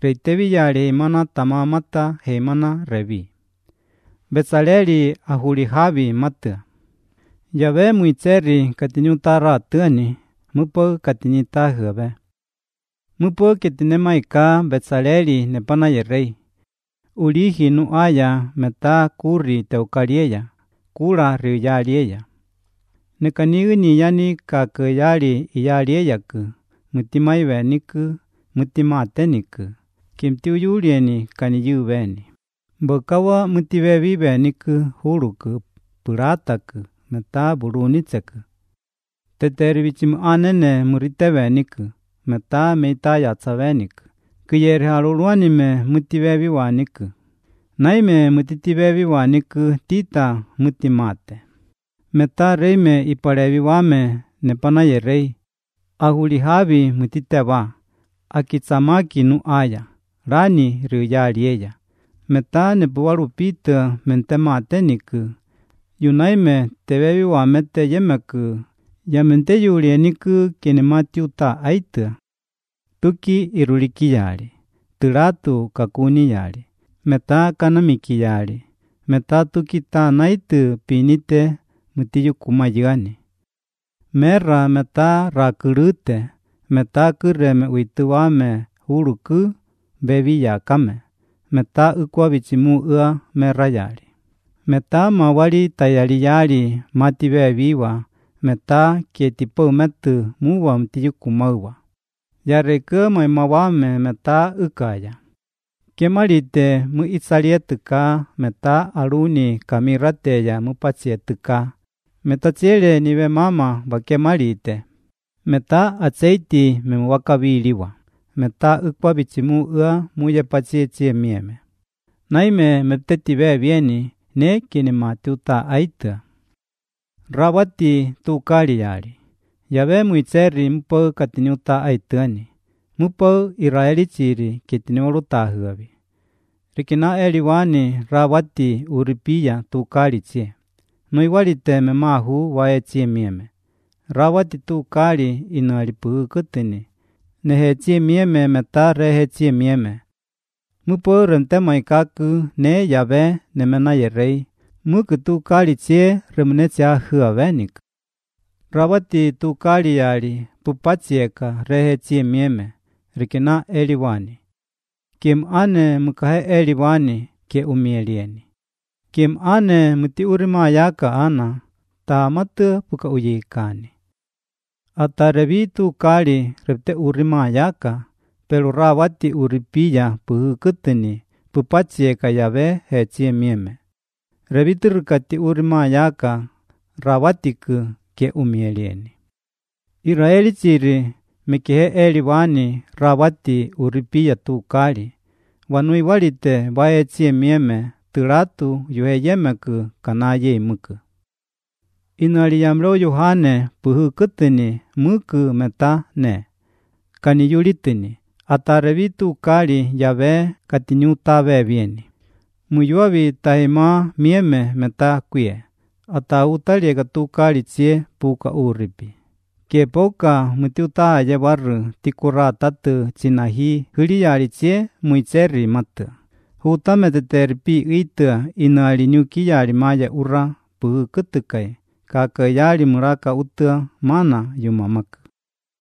reitevi yale imana tamamata heimana revi. Betsaleli ahulihavi matua. Yave muitseri katinyutara tuani, mupo katinyita hove. Mupo ketinemaika Betsaleli nepana yerei. Ulihi nuaya meta kuri teukarieya, kura riyalieya. Nekanigini yani kakayali iyalieyaku, mutimaive niku, mutimateniku, kimtiuyulieni kaniyuveni. Bokawa mutivevive niku huruku, purataku, meta burunitseku. Teterivichim anene muriteve niku, meta meitaya tsaveniku. Kuyeri haluruanime mutivevi waniku. Naime mutitivevi waniku tita mutimate. Meta reime iparevi wame nepana yerei. Ahulihavi mutiteva. Akitsamaki nuaya. Rani riyalieya. Meta nepuwarupita mentemateniku. Yunaime tevevi wamete yemeku. Yamente yulieniku kinematiuta aitua. Tuki irulikiyali. Turatu kakuniyali. Meta kanamikiyali. Meta tukita naitu pinite mutiyukumayani. Mera meta rakurute. Meta kureme uituwame huruku bebi yakame. Meta ukwavichimu ua merayali. Meta mawali tayaliyali mativeviwa. Meta kietipo metu muwa mtiyukumawa. Yareke maimawame meta ukaya. Kemalite mu itsalietuka meta aluni kamirateya mupachietuka. Meta chiele nive mama bakemalite. Meta aceiti memwakabiliwa. Meta ukwabichimu ua muye pachietie mieme. Naime metetive vieni ne kinematiuta aitua. Rawati tukaliyali. Yave muitseri mpo katinyuta aituani. Mupo Israeli chiri kitiniolutahuavi. Rikina eliwani rawati uripiya tukalichie. Noiwalite memahu waechie mieme. Rawati tukali inualipukutini. Nehechie mieme meta rehechie mieme. Mupo rentemaikaku ne yave nemena yerei. Muku tukalichie remunechia huavenik. Rawati tukaliyali pupachieka rehechie mieme. Rikina eliwani. Kim ane mukahe eliwani ke umielieni. Kim ane muti urimayaka ana taamatu puka uyikani. Atarevi tukali repte urimayaka pero rawati uripiya puhukutini pupachieka yave hechie mieme. Reviturukati urimayaka rawatiku ke umielieni. Israeli chiri mekehe eliwani rawati uripiya tukali. Wanui walite waechie mieme turatu yuheyemeku kanaye imuku. Inualiyamlo Yohane puhukutini muku meta ne. Kaniyulitini. Atarevi tukali yave katinyutave vieni. Muyuavi tahima mieme meta kuye. Atautaliega tukali chie puka uripi. Kepoka mutiuta yevaru tikura tatu chinahi huliyali chie muitseri matu. Hutameteteripi itua inualinyukiyali maya ura puhukutukai. Kakayali muraka utua mana yumamaku.